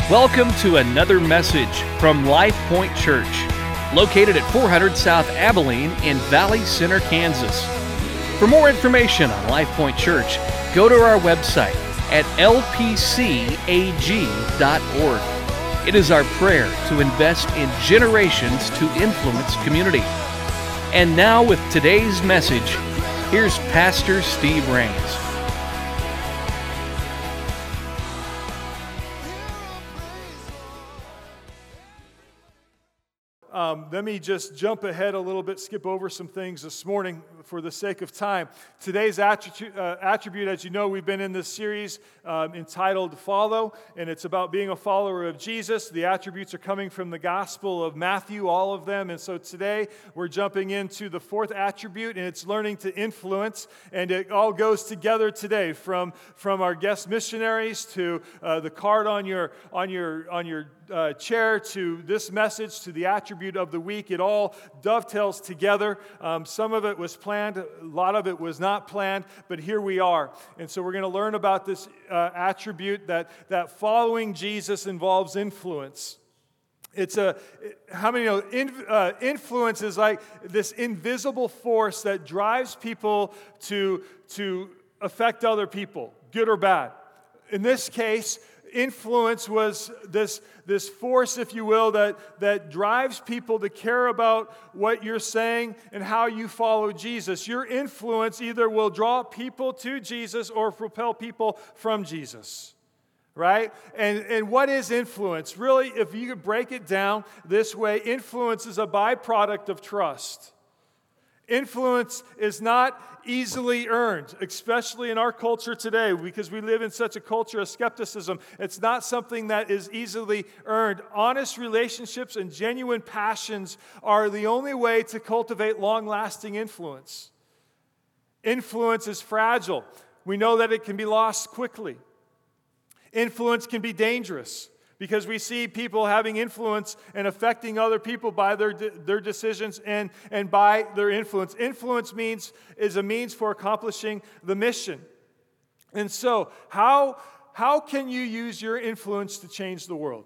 Welcome to another message from Life Point Church, located at 400 South Abilene in Valley Center, Kansas. For more information on Life Point Church, go to our website at lpcag.org. It is our prayer to invest in generations to influence community. And now with today's message, here's Pastor Steve Rains. Let me just jump ahead a little bit, skip over some things this morning for the sake of time. Today's attribute, as you know, we've been in this series entitled Follow, and it's about being a follower of Jesus. The attributes are coming from the Gospel of Matthew, all of them. And so today we're jumping into the fourth attribute, and it's learning to influence. And it all goes together today, from our guest missionaries to the card on your chair, to this message, to the attribute of the week. It all dovetails together. Some of it was planned, a lot of it was not planned, but here we are. And so we're going to learn about this attribute that following Jesus involves influence. How many know influence is like this invisible force that drives people to affect other people, good or bad. In this case, influence was this force, if you will, that drives people to care about what you're saying and how you follow Jesus. Your influence either will draw people to Jesus or propel people from Jesus, right? And what is influence? Really, if you could break it down this way, influence is a byproduct of trust. Influence is not easily earned, especially in our culture today, because we live in such a culture of skepticism. It's not something that is easily earned. Honest relationships and genuine passions are the only way to cultivate long-lasting influence. Influence is fragile. We know that it can be lost quickly. Influence can be dangerous, because we see people having influence and affecting other people by their decisions and by their influence. Influence is a means for accomplishing the mission. And so, how can you use your influence to change the world?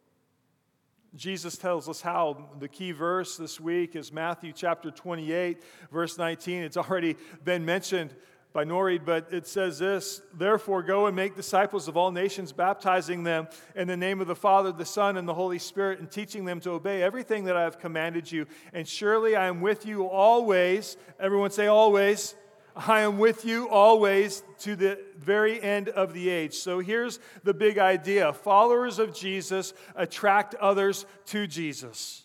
Jesus tells us how. The key verse this week is Matthew chapter 28, verse 19. It's already been mentioned by Noreen, but it says this: "Therefore go and make disciples of all nations, baptizing them in the name of the Father, the Son, and the Holy Spirit, and teaching them to obey everything that I have commanded you. And surely I am with you always." Everyone say always. "I am with you always to the very end of the age." So here's the big idea. Followers of Jesus attract others to Jesus.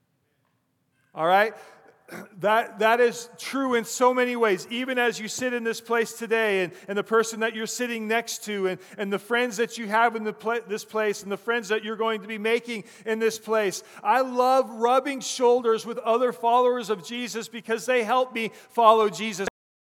All right? That is true in so many ways. Even as you sit in this place today, and the person that you're sitting next to, and the friends that you have in this place, and the friends that you're going to be making in this place. I love rubbing shoulders with other followers of Jesus because they help me follow Jesus.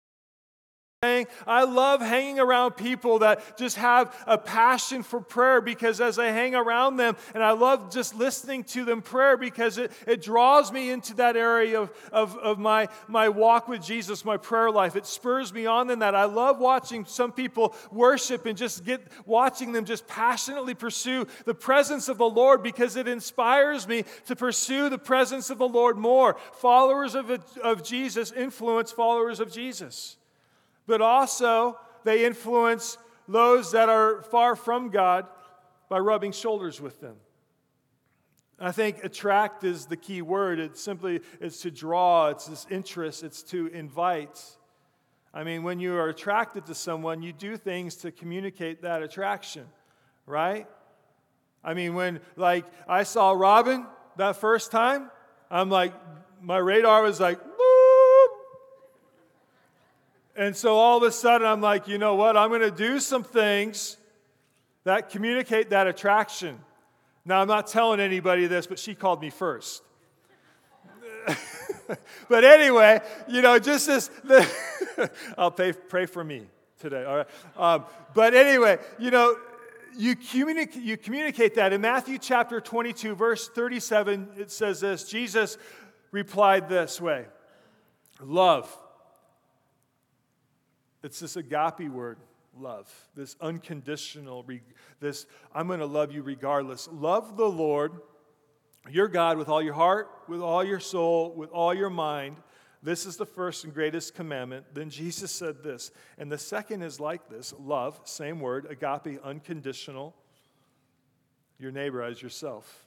I love hanging around people that just have a passion for prayer, because as I hang around them, and I love just listening to them prayer, because it draws me into that area of my walk with Jesus, my prayer life. It spurs me on in that. I love watching some people worship and watching them just passionately pursue the presence of the Lord, because it inspires me to pursue the presence of the Lord more. Followers of Jesus influence followers of Jesus. But also, they influence those that are far from God by rubbing shoulders with them. I think attract is the key word. It's to draw, it's this interest, it's to invite. I mean, when you are attracted to someone, you do things to communicate that attraction, right? I mean, when, like, I saw Robin that first time, I'm like, my radar was like, and so all of a sudden, I'm like, you know what? I'm going to do some things that communicate that attraction. Now, I'm not telling anybody this, but she called me first. But anyway, just this. I'll pray for me today, all right? But anyway, you communicate that. In Matthew chapter 22, verse 37, it says this: Jesus replied this way: love. It's this agape word, love, this unconditional, this I'm going to love you regardless. Love the Lord, your God, with all your heart, with all your soul, with all your mind. This is the first and greatest commandment. Then Jesus said this, and the second is like this, love, same word, agape, unconditional, your neighbor as yourself.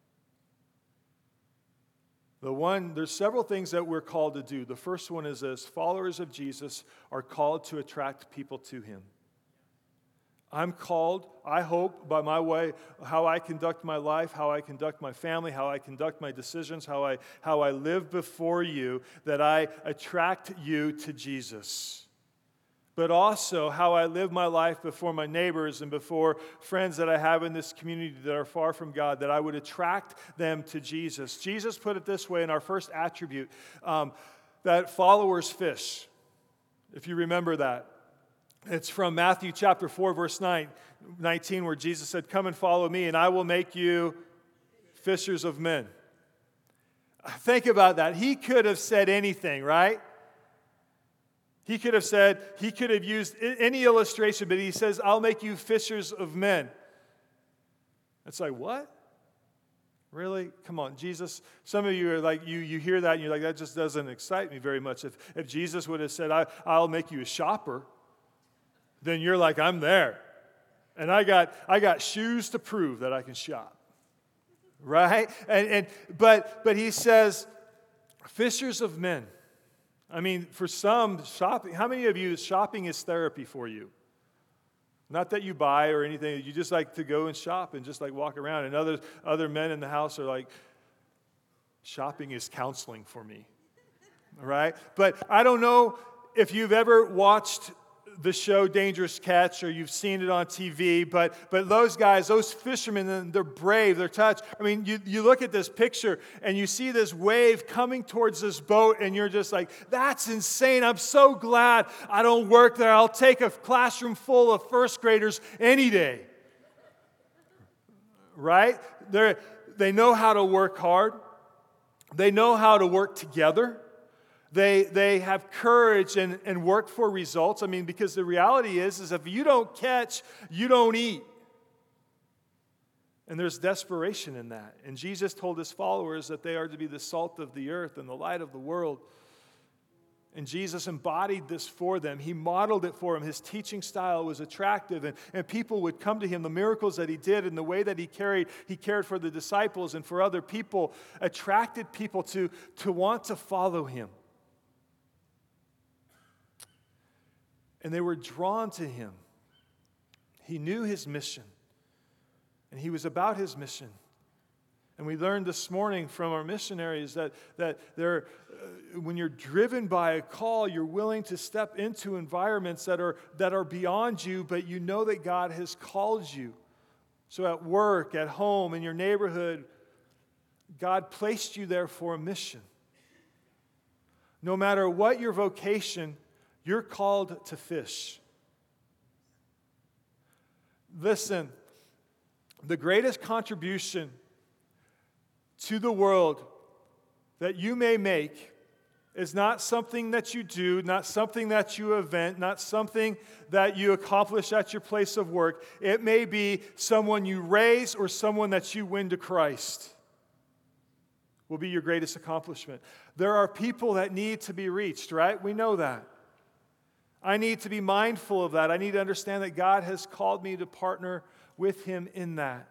There's several things that we're called to do. The first one is this: followers of Jesus are called to attract people to him. I'm called, I hope, by my way, how I conduct my life, how I conduct my family, how I conduct my decisions, how I live before you, that I attract you to Jesus. But also how I live my life before my neighbors and before friends that I have in this community that are far from God, that I would attract them to Jesus. Jesus put it this way in our first attribute, that followers fish, if you remember that. It's from Matthew chapter 4, verse 19, where Jesus said, "Come and follow me, and I will make you fishers of men." Think about that. He could have said anything, right? He could have used any illustration, but he says, "I'll make you fishers of men." It's like, what? Really? Come on, Jesus. Some of you are like, you hear that and you're like, that just doesn't excite me very much. If Jesus would have said, I'll make you a shopper, then you're like, I'm there. And I got shoes to prove that I can shop. Right? But he says, fishers of men. I mean, for some, shopping, how many of you, shopping is therapy for you? Not that you buy or anything, you just like to go and shop and just like walk around. And other men in the house are like, shopping is counseling for me. Right? But I don't know if you've ever watched the show Dangerous Catch, or you've seen it on TV, but those guys, those fishermen, they're brave, they're tough. I mean, you look at this picture and you see this wave coming towards this boat and you're just like, that's insane. I'm so glad I don't work there. I'll take a classroom full of first graders any day. Right? They know how to work hard. They know how to work together. They have courage and work for results. I mean, because the reality is if you don't catch, you don't eat. And there's desperation in that. And Jesus told his followers that they are to be the salt of the earth and the light of the world. And Jesus embodied this for them. He modeled it for them. His teaching style was attractive, and people would come to him. The miracles that he did and the way that he cared for the disciples and for other people attracted people to want to follow him. And they were drawn to him. He knew his mission. And he was about his mission. And we learned this morning from our missionaries that when you're driven by a call, you're willing to step into environments that are beyond you, but you know that God has called you. So at work, at home, in your neighborhood, God placed you there for a mission. No matter what your vocation, you're called to fish. Listen, the greatest contribution to the world that you may make is not something that you do, not something that you invent, not something that you accomplish at your place of work. It may be someone you raise or someone that you win to Christ. Will be your greatest accomplishment. There are people that need to be reached, right? We know that. I need to be mindful of that. I need to understand that God has called me to partner with him in that.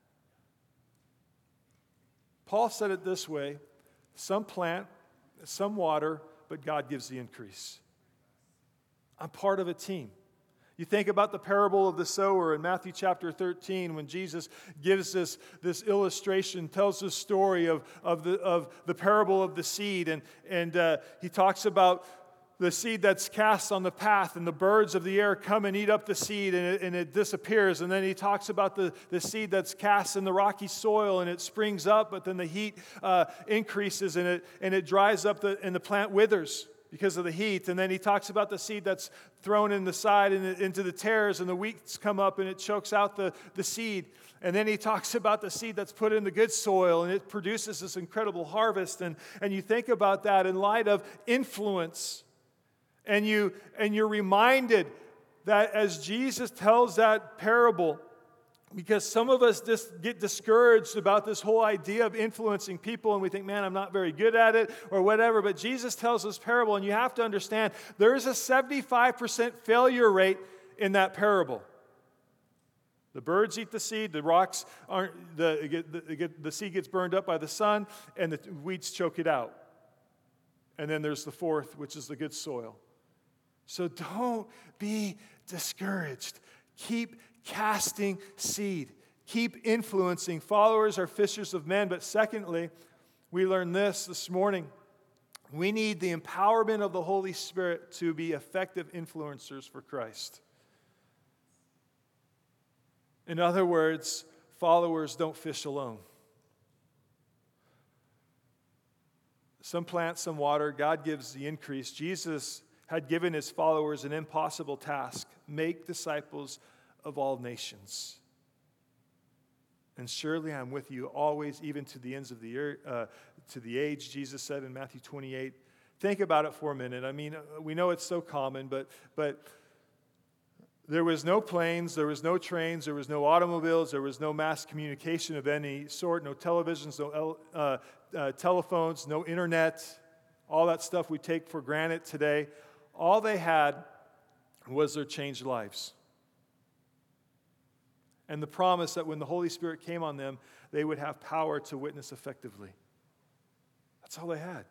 Paul said it this way: some plant, some water, but God gives the increase. I'm part of a team. You think about the parable of the sower in Matthew chapter 13 when Jesus gives this illustration, tells the story of the parable of the seed, and he talks about the seed that's cast on the path, and the birds of the air come and eat up the seed, and it disappears. And then he talks about the seed that's cast in the rocky soil, and it springs up, but then the heat increases, and it dries up, and the plant withers because of the heat. And then he talks about the seed that's thrown in the side and into the tares, and the weeds come up, and it chokes out the seed. And then he talks about the seed that's put in the good soil, and it produces this incredible harvest. And you think about that in light of influence. And you're reminded that as Jesus tells that parable, because some of us just get discouraged about this whole idea of influencing people, and we think, man, I'm not very good at it, or whatever. But Jesus tells this parable, and you have to understand, there is a 75% failure rate in that parable. The birds eat the seed, the rocks aren't, the seed gets burned up by the sun, and the weeds choke it out. And then there's the fourth, which is the good soil. So don't be discouraged. Keep casting seed. Keep influencing. Followers are fishers of men. But secondly, we learned this morning. We need the empowerment of the Holy Spirit to be effective influencers for Christ. In other words, followers don't fish alone. Some plant, some water. God gives the increase. Jesus had given his followers an impossible task: make disciples of all nations. And surely I'm with you always, even to the ends of the earth, to the age, Jesus said in Matthew 28. Think about it for a minute. I mean, we know it's so common, but there was no planes, there was no trains, there was no automobiles, there was no mass communication of any sort, no televisions, no telephones, no internet, all that stuff we take for granted today. All they had was their changed lives. And the promise that when the Holy Spirit came on them, they would have power to witness effectively. That's all they had.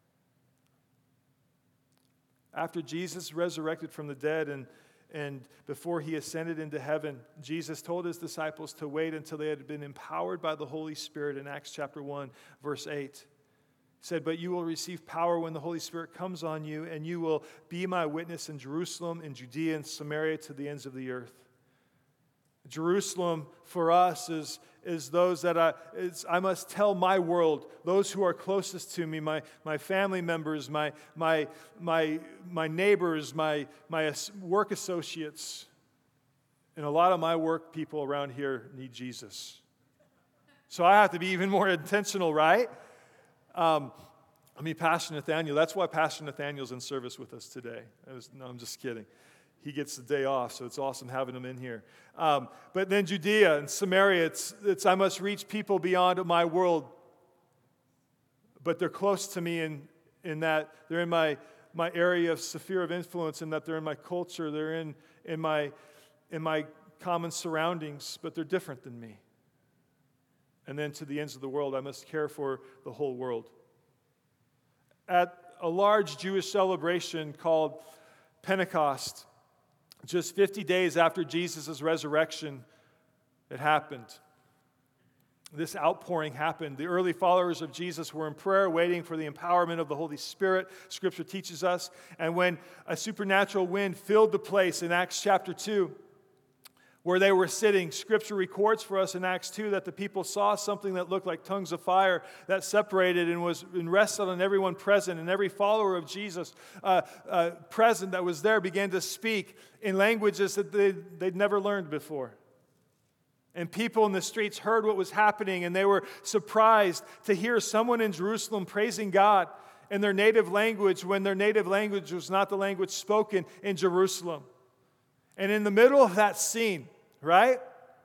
After Jesus resurrected from the dead and before he ascended into heaven, Jesus told his disciples to wait until they had been empowered by the Holy Spirit in Acts chapter 1, verse 8. He said, "But you will receive power when the Holy Spirit comes on you, and you will be my witness in Jerusalem, in Judea, and Samaria, to the ends of the earth." Jerusalem for us is those that I must tell my world, those who are closest to me, my family members, my neighbors, my work associates. And a lot of my work people around here need Jesus. So I have to be even more intentional, right? Pastor Nathaniel, that's why Pastor Nathaniel's in service with us today. No, I'm just kidding. He gets the day off, so it's awesome having him in here. But then Judea and Samaria, it's I must reach people beyond my world. But they're close to me in that they're in my area of sphere of influence, and that they're in my culture, they're in my common surroundings, but they're different than me. And then to the ends of the world, I must care for the whole world. At a large Jewish celebration called Pentecost, just 50 days after Jesus' resurrection, it happened. This outpouring happened. The early followers of Jesus were in prayer, waiting for the empowerment of the Holy Spirit, Scripture teaches us. And when a supernatural wind filled the place in Acts chapter 2, where they were sitting, Scripture records for us in Acts 2 that the people saw something that looked like tongues of fire that separated and rested on everyone present, and every follower of Jesus present that was there began to speak in languages that they'd never learned before. And people in the streets heard what was happening, and they were surprised to hear someone in Jerusalem praising God in their native language when their native language was not the language spoken in Jerusalem. And in the middle of that scene, right,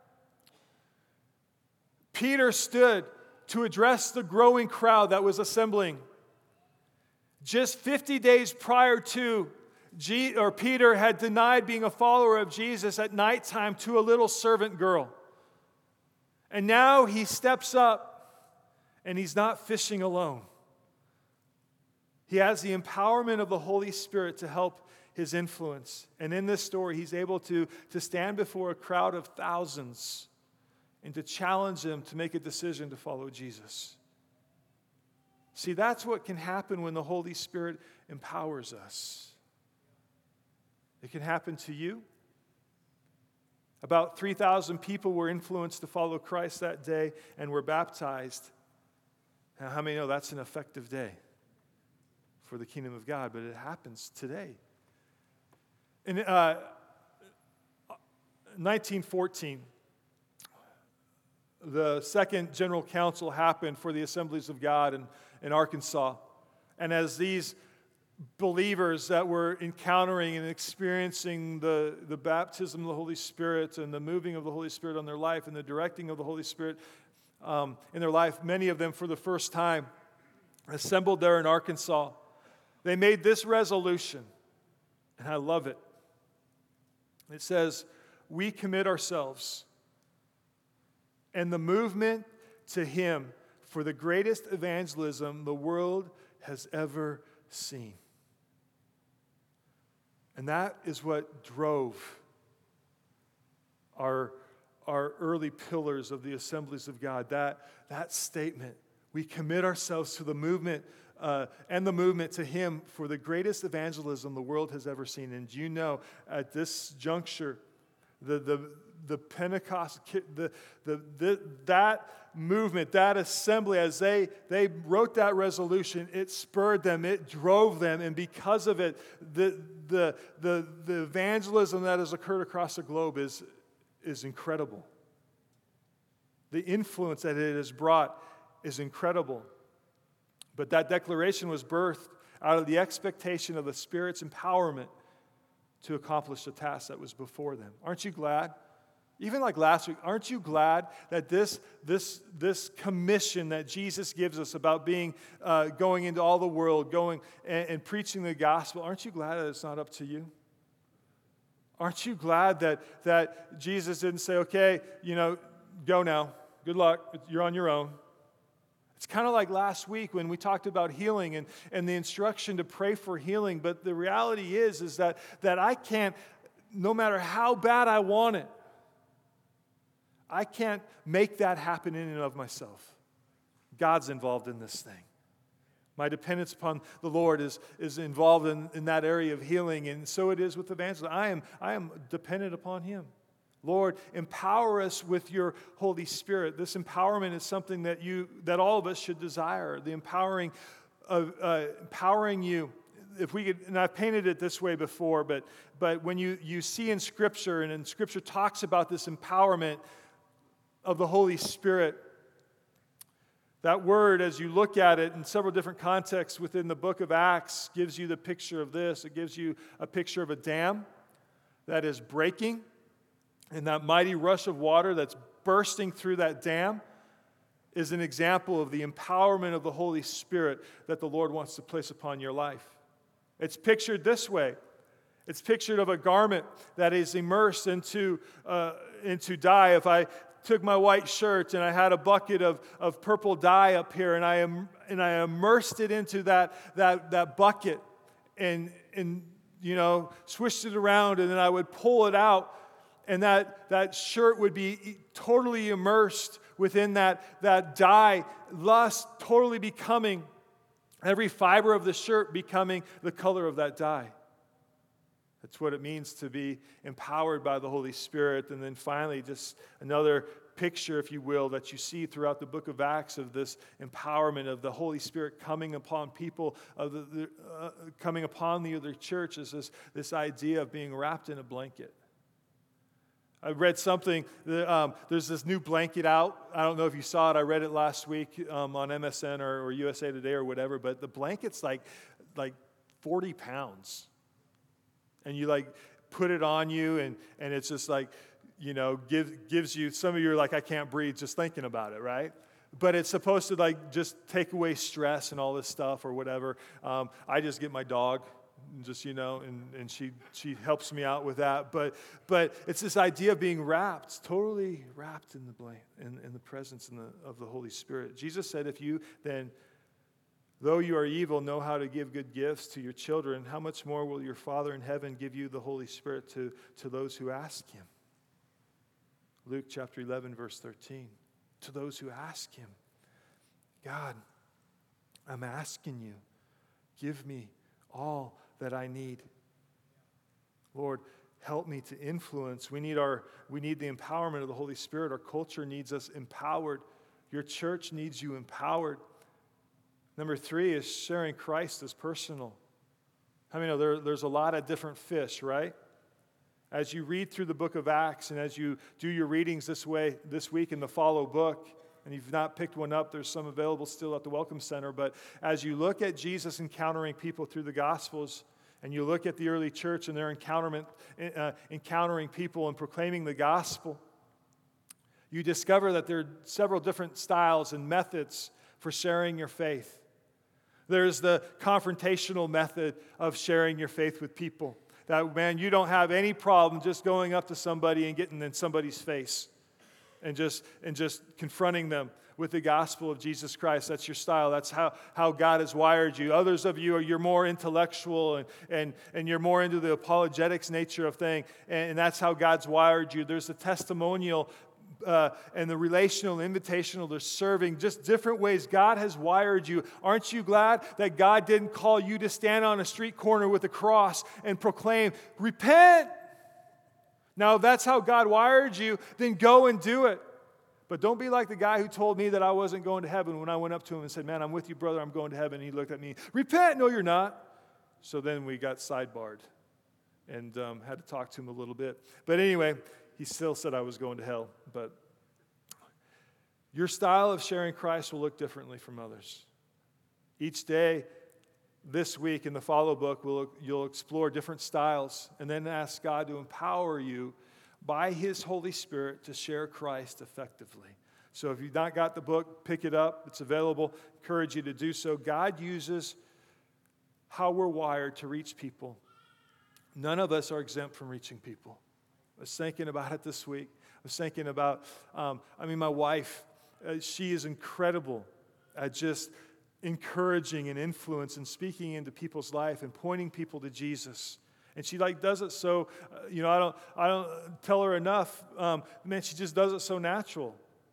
Peter stood to address the growing crowd that was assembling. Just 50 days prior to, Peter had denied being a follower of Jesus at nighttime to a little servant girl. And now he steps up, and he's not fishing alone. He has the empowerment of the Holy Spirit to help his influence. And in this story, he's able to stand before a crowd of thousands and to challenge them to make a decision to follow Jesus. See, that's what can happen when the Holy Spirit empowers us. It can happen to you. About 3,000 people were influenced to follow Christ that day and were baptized. Now, how many know that's an effective day for the kingdom of God? But it happens today. In 1914, the Second General Council happened for the Assemblies of God in Arkansas. And as these believers that were encountering and experiencing the baptism of the Holy Spirit and the moving of the Holy Spirit on their life and the directing of the Holy Spirit in their life, many of them for the first time, assembled there in Arkansas. They made this resolution, and I love it. It says, "We commit ourselves and the movement to Him for the greatest evangelism the world has ever seen." And that is what drove our early pillars of the Assemblies of God. That statement, we commit ourselves to the movement and the movement to Him for the greatest evangelism the world has ever seen. And you know, at this juncture, the Pentecost, that movement, that assembly, as they wrote that resolution, it spurred them, it drove them, and because of it, the evangelism that has occurred across the globe is incredible. The influence that it has brought is incredible. But that declaration was birthed out of the expectation of the Spirit's empowerment to accomplish the task that was before them. Aren't you glad? Even like last week, aren't you glad that this commission that Jesus gives us about going into all the world, going and preaching the gospel, aren't you glad that it's not up to you? Aren't you glad that Jesus didn't say, okay, go now, good luck, you're on your own? It's kind of like last week when we talked about healing and the instruction to pray for healing, but the reality is that I can't, no matter how bad I want it, I can't make that happen in and of myself. God's involved in this thing. My dependence upon the Lord is involved in that area of healing, and so it is with evangelism. I am dependent upon Him. Lord, empower us with your Holy Spirit. This empowerment is something that all of us should desire. The empowering you. If we could, and I've painted it this way before, but when you see in Scripture, and Scripture talks about this empowerment of the Holy Spirit, that word, as you look at it in several different contexts within the book of Acts, gives you the picture of this. It gives you a picture of a dam that is breaking, and that mighty rush of water that's bursting through that dam is an example of the empowerment of the Holy Spirit that the Lord wants to place upon your life. It's pictured this way. It's pictured of a garment that is immersed into dye. If I took my white shirt and I had a bucket of purple dye up here and I immersed it into that bucket and swished it around, and then I would pull it out, and that shirt would be totally immersed within that dye, thus totally becoming, every fiber of the shirt becoming the color of that dye. That's what it means to be empowered by the Holy Spirit. And then finally, just another picture, if you will, that you see throughout the book of Acts of this empowerment of the Holy Spirit coming upon people, coming upon the other church, is this idea of being wrapped in a blanket. I read something, there's this new blanket out. I don't know if you saw it. I read it last week on MSN or USA Today or whatever, but the blanket's like 40 pounds. And you put it on you, and it's just gives you, some of you are like, I can't breathe just thinking about it, right? But it's supposed to just take away stress and all this stuff or whatever. I just get my dog, just and she helps me out with that. But it's this idea of being wrapped, totally wrapped in the presence of the Holy Spirit. Jesus said, if you then, though you are evil, know how to give good gifts to your children, how much more will your Father in heaven give you the Holy Spirit to those who ask Him? Luke chapter 11, verse 13. To those who ask Him. God, I'm asking you, give me all that I need. Lord, help me to influence. We need the empowerment of the Holy Spirit. Our culture needs us empowered. Your church needs you empowered. Number 3 is sharing Christ as personal. I mean, there's a lot of different fish, right? As you read through the book of Acts and as you do your readings this week in the follow book, And if you've not picked one up, there's some available still at the Welcome Center. But as you look at Jesus encountering people through the Gospels, and you look at the early church and their encountering people and proclaiming the gospel, you discover that there are several different styles and methods for sharing your faith. There's the confrontational method of sharing your faith with people. That, man, you don't have any problem just going up to somebody and getting in somebody's face and just confronting them with the gospel of Jesus Christ. That's your style. That's how God has wired you. Others of you, you're more intellectual and you're more into the apologetics nature of thing, and that's how God's wired you. There's the testimonial and the relational, invitational, there's serving, just different ways God has wired you. Aren't you glad that God didn't call you to stand on a street corner with a cross and proclaim, repent? Now, if that's how God wired you, then go and do it. But don't be like the guy who told me that I wasn't going to heaven when I went up to him and said, man, I'm with you, brother, I'm going to heaven. And he looked at me, repent. No, you're not. So then we got sidebarred and had to talk to him a little bit. But anyway, he still said I was going to hell. But your style of sharing Christ will look differently from others. Each day this week in the Follow book, you'll explore different styles and then ask God to empower you by His Holy Spirit to share Christ effectively. So if you've not got the book, pick it up. It's available. Encourage you to do so. God uses how we're wired to reach people. None of us are exempt from reaching people. I was thinking about it this week. I was thinking about, my wife, she is incredible at just encouraging and influence and speaking into people's life and pointing people to Jesus. And she does it so, I don't tell her enough. Man, she just does it so natural.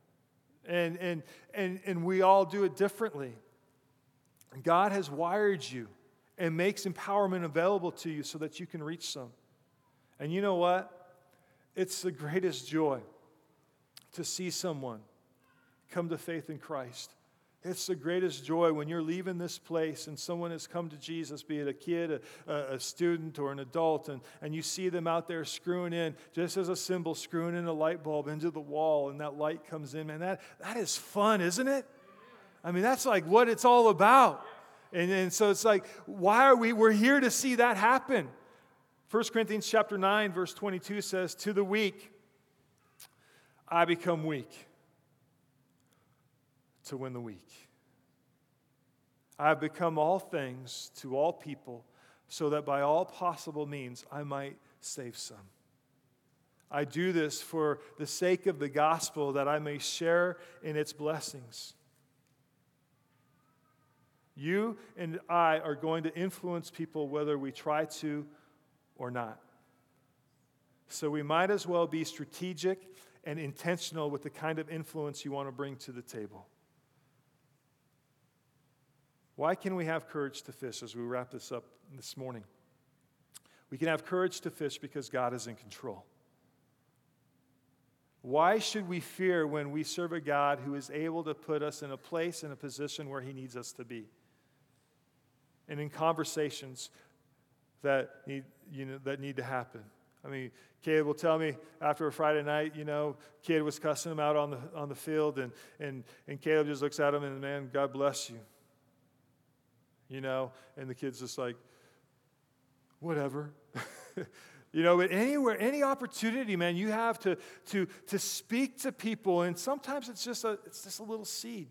And we all do it differently. God has wired you and makes empowerment available to you so that you can reach some. And you know what? It's the greatest joy to see someone come to faith in Christ. It's the greatest joy when you're leaving this place and someone has come to Jesus, be it a kid, a student, or an adult, and you see them out there screwing in, just as a symbol, screwing in a light bulb into the wall, and that light comes in. Man, that is fun, isn't it? I mean, that's like what it's all about. And so it's like, we're here to see that happen. 1 Corinthians chapter 9, verse 22 says, to the weak, I become weak to win the weak. I have become all things to all people, so that by all possible means I might save some. I do this for the sake of the gospel, that I may share in its blessings. You and I are going to influence people whether we try to or not. So we might as well be strategic and intentional with the kind of influence you want to bring to the table. Why can we have courage to fish as we wrap this up this morning? We can have courage to fish because God is in control. Why should we fear when we serve a God who is able to put us in a place, in a position where He needs us to be? And in conversations that need to happen. I mean, Caleb will tell me after a Friday night, kid was cussing him out on the field, and Caleb just looks at him and, man, God bless you. And the kid's just like, whatever. But anywhere, any opportunity, man, you have to speak to people, and sometimes it's just a little seed.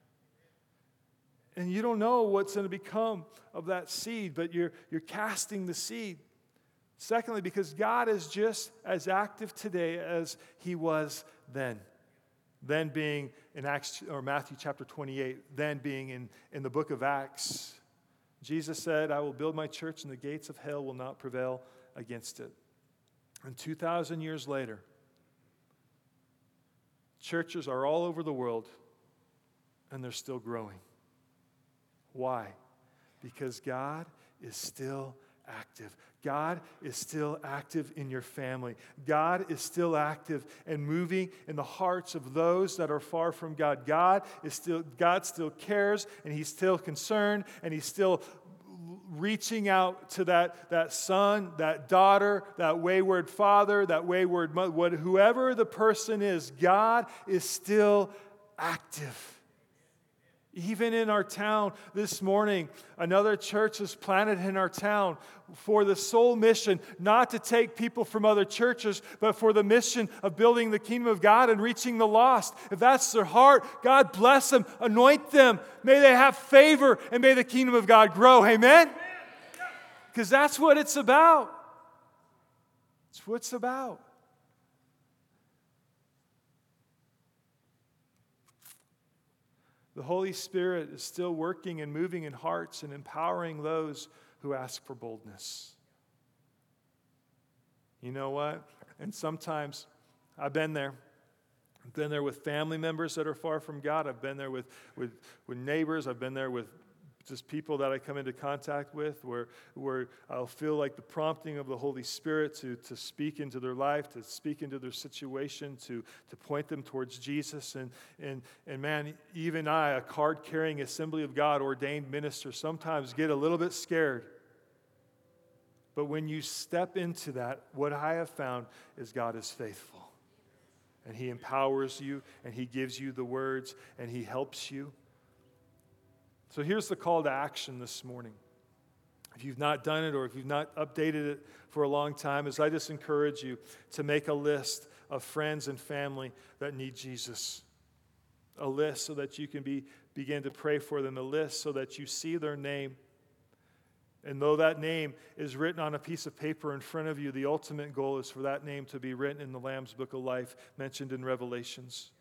And you don't know what's going to become of that seed, but you're casting the seed. Secondly, because God is just as active today as He was then. Then being in Acts or Matthew chapter 28, then being in the book of Acts. Jesus said, I will build my church and the gates of hell will not prevail against it. And 2,000 years later, churches are all over the world and they're still growing. Why? Because God is still active. God is still active in your family. God is still active and moving in the hearts of those that are far from God. God still cares, and He's still concerned, and He's still reaching out to that son, that daughter, that wayward father, that wayward mother, whoever the person is. God is still active. Even in our town this morning, another church is planted in our town for the sole mission, not to take people from other churches, but for the mission of building the kingdom of God and reaching the lost. If that's their heart, God bless them, anoint them. May they have favor, and may the kingdom of God grow. Amen? Because that's what it's about. It's what it's about. The Holy Spirit is still working and moving in hearts and empowering those who ask for boldness. You know what? And sometimes I've been there. I've been there with family members that are far from God. I've been there with neighbors. I've been there with just people that I come into contact with where I'll feel like the prompting of the Holy Spirit to speak into their life, to speak into their situation, to point them towards Jesus. And man, even I, a card-carrying Assembly of God ordained minister, sometimes get a little bit scared. But when you step into that, what I have found is God is faithful. And He empowers you, and He gives you the words, and He helps you. So here's the call to action this morning. If you've not done it or if you've not updated it for a long time, is I just encourage you to make a list of friends and family that need Jesus. A list so that you can begin to pray for them. A list so that you see their name. And though that name is written on a piece of paper in front of you, the ultimate goal is for that name to be written in the Lamb's Book of Life mentioned in Revelations.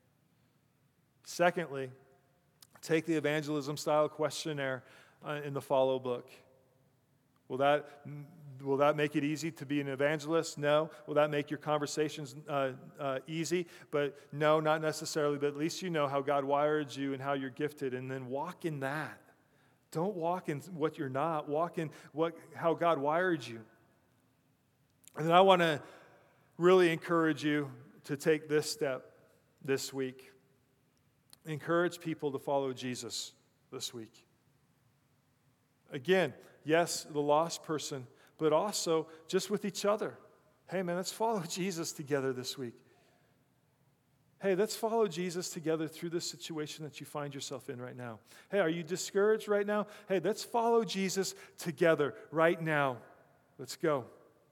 Secondly, take the evangelism-style questionnaire in the Follow book. Will that make it easy to be an evangelist? No. Will that make your conversations easy? But no, not necessarily. But at least you know how God wired you and how you're gifted, and then walk in that. Don't walk in what you're not. Walk in how God wired you. And then I want to really encourage you to take this step this week. Encourage people to follow Jesus this week. Again, yes, the lost person, but also just with each other. Hey, man, let's follow Jesus together this week. Hey, let's follow Jesus together through this situation that you find yourself in right now. Hey, are you discouraged right now? Hey, let's follow Jesus together right now. Let's go.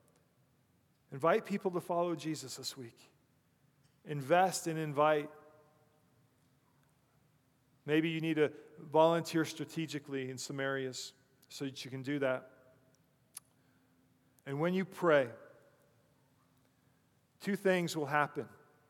Invite people to follow Jesus this week. Invest and invite. Maybe you need to volunteer strategically in some areas so that you can do that. And when you pray, two things will happen.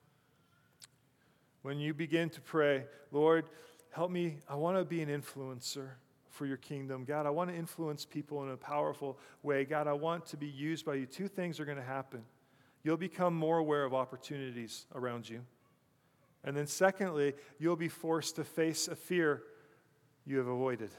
When you begin to pray, Lord, help me. I want to be an influencer for your kingdom. God, I want to influence people in a powerful way. God, I want to be used by you. Two things are going to happen. You'll become more aware of opportunities around you. And then secondly, you'll be forced to face a fear you have avoided.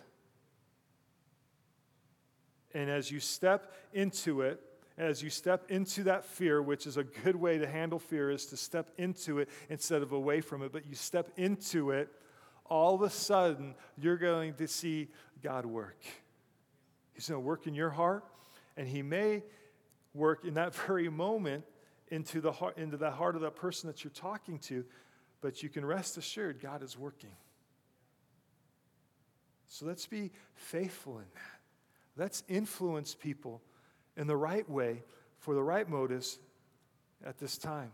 And as you step into it, as you step into that fear, which is a good way to handle fear, is to step into it instead of away from it. But you step into it, all of a sudden, you're going to see God work. He's going to work in your heart, and He may work in that very moment into the heart of that person that you're talking to. But you can rest assured God is working. So let's be faithful in that. Let's influence people in the right way for the right motives at this time.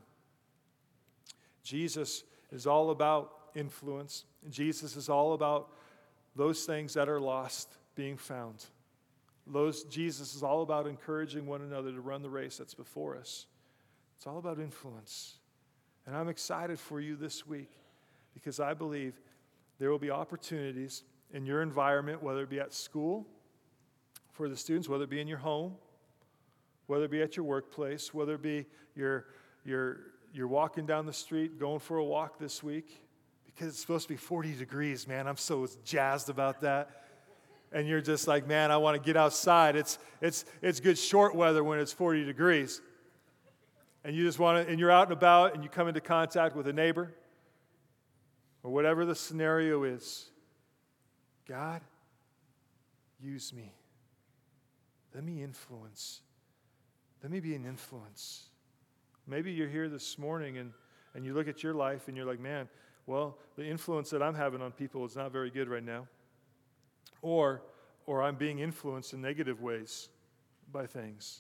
Jesus is all about influence. Jesus is all about those things that are lost being found. Jesus is all about encouraging one another to run the race that's before us. It's all about influence. And I'm excited for you this week because I believe there will be opportunities in your environment, whether it be at school, for the students, whether it be in your home, whether it be at your workplace, whether it be you're walking down the street, going for a walk this week, because it's supposed to be 40 degrees, man. I'm so jazzed about that. And you're just like, man, I want to get outside. It's good short weather when it's 40 degrees. And you just want to, and you're out and about, and you come into contact with a neighbor, or whatever the scenario is. God, use me. Let me influence. Let me be an influence. Maybe you're here this morning, and you look at your life, and you're like, man, Well, the influence that I'm having on people is not very good right now. Or I'm being influenced in negative ways by things.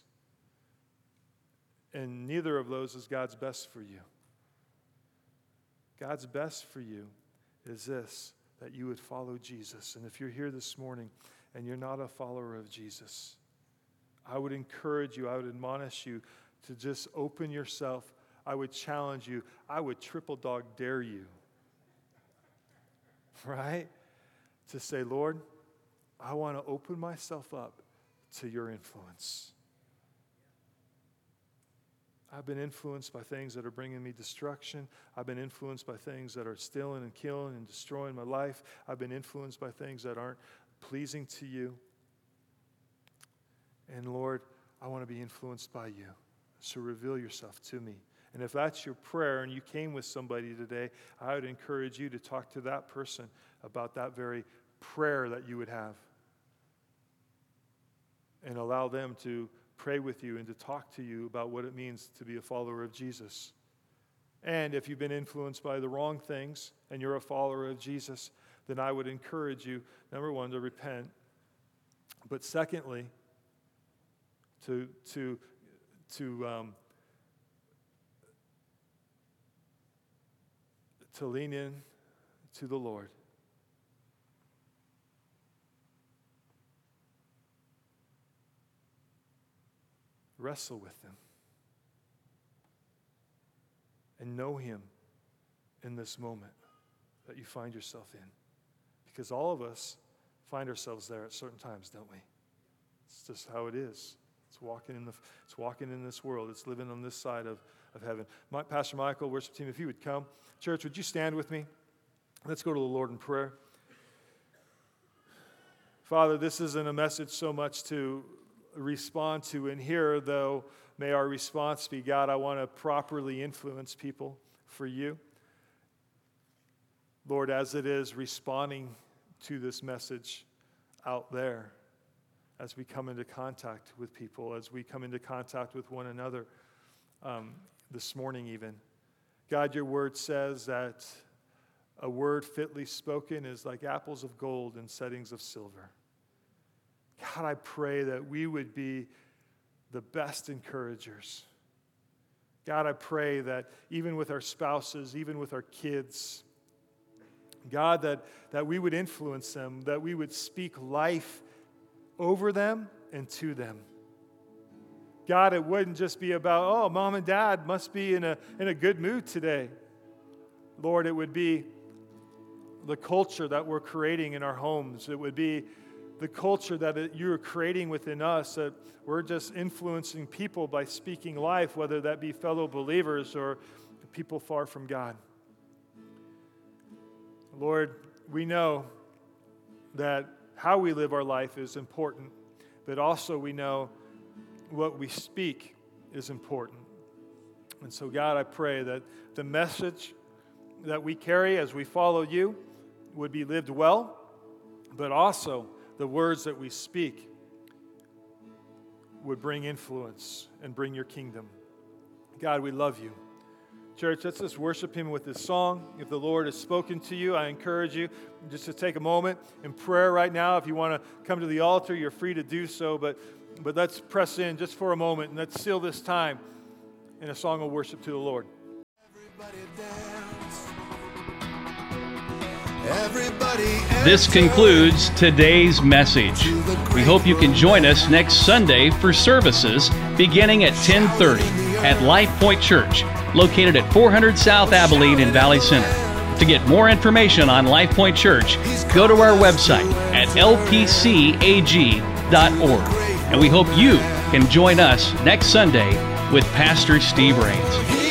And neither of those is God's best for you. God's best for you is this, that you would follow Jesus. And if you're here this morning and you're not a follower of Jesus, I would encourage you, I would admonish you to just open yourself. I would challenge you. I would triple dog dare you. Right? To say, Lord, I want to open myself up to your influence. I've been influenced by things that are bringing me destruction. I've been influenced by things that are stealing and killing and destroying my life. I've been influenced by things that aren't pleasing to you. And Lord, I want to be influenced by you. So reveal yourself to me. And if that's your prayer and you came with somebody today, I would encourage you to talk to that person about that very prayer that you would have. And allow them to pray with you and to talk to you about what it means to be a follower of Jesus. And if you've been influenced by the wrong things and you're a follower of Jesus, then I would encourage you, number one, to repent. But secondly, to lean in to the Lord. Wrestle with Him. And know Him in this moment that you find yourself in. Because all of us find ourselves there at certain times, don't we? It's just how it is. It's walking in this world. It's living on this side of heaven. Pastor Michael, worship team, if you would come. Church, would you stand with me? Let's go to the Lord in prayer. Father, this isn't a message so much to respond to and hear, though may our response be, God, I want to properly influence people for you. Lord, as it is responding to this message out there, as we come into contact with people, as we come into contact with one another this morning even. God, your word says that a word fitly spoken is like apples of gold in settings of silver. God, I pray that we would be the best encouragers. God, I pray that even with our spouses, even with our kids, God, that we would influence them, that we would speak life over them and to them. God, it wouldn't just be about, oh, mom and dad must be in a good mood today. Lord, it would be the culture that we're creating in our homes. It would be the culture that you're creating within us, that we're just influencing people by speaking life, whether that be fellow believers or people far from God. Lord, we know that how we live our life is important, but also we know what we speak is important. And so, God, I pray that the message that we carry as we follow you would be lived well, but also the words that we speak would bring influence and bring your kingdom. God, we love you. Church, let's just worship him with this song. If the Lord has spoken to you, I encourage you just to take a moment in prayer right now. If you want to come to the altar, you're free to do so, but let's press in just for a moment and let's seal this time in a song of worship to the Lord. This concludes today's message. We hope you can join us next Sunday for services beginning at 10:30 at Life Point Church, located at 400 South Abilene in Valley Center. To get more information on Life Point Church, go to our website at lpcag.org. And we hope you can join us next Sunday with Pastor Steve Rains.